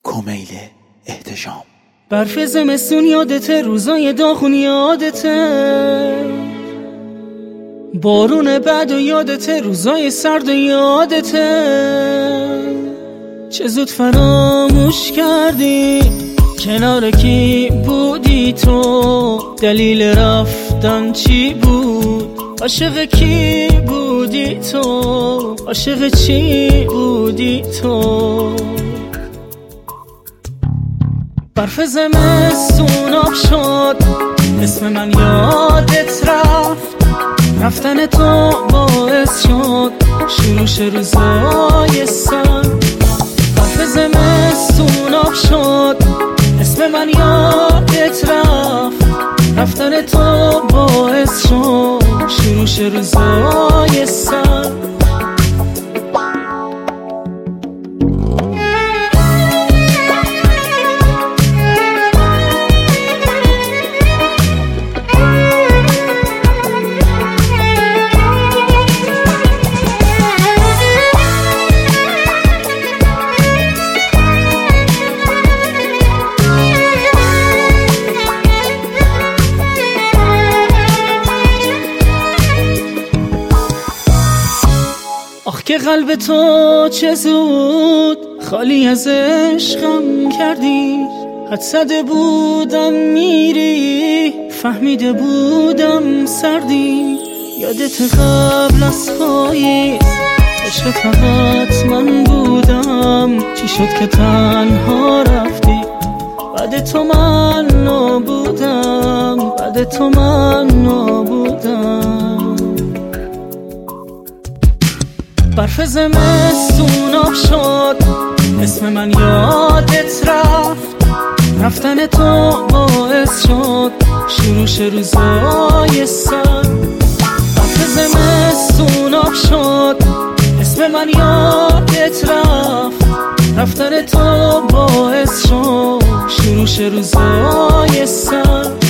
کمیل احتشام. برف زمستون یادته، روزای داغون یادته، بارون بعد و یادته، روزای سرد و یادته. چه زود فراموش کردی کنار کی بودی تو، دلیل رفتن چی بود، عاشق کی بودی تو، عاشق چی بودی تو. برف زمستون آب شد، اسم من یادت رفت، رفتن تو باعث شد شروع روزای سرد. برف زمستون آب شد، اسم من یادت رفت، رفتن تو باعث شد شروع روزای سرد. آخ که قلب تو چه زود خالی از عشقم کردی، حد زده بودم میری، فهمیده بودم سردی. یادت قبل از پاییز عشق فقط من بودم، چی شد که تنها رفتی، بعد تو من نبودم، بعد تو من نبودم. برف زمستون آب شد، اسم من یادت رفت، رفتن تو باعث شد شروع روزای سرد. برف زمستون آب شد، اسم من یادت رفت، رفتن تو باعث شد شروع روزای سرد.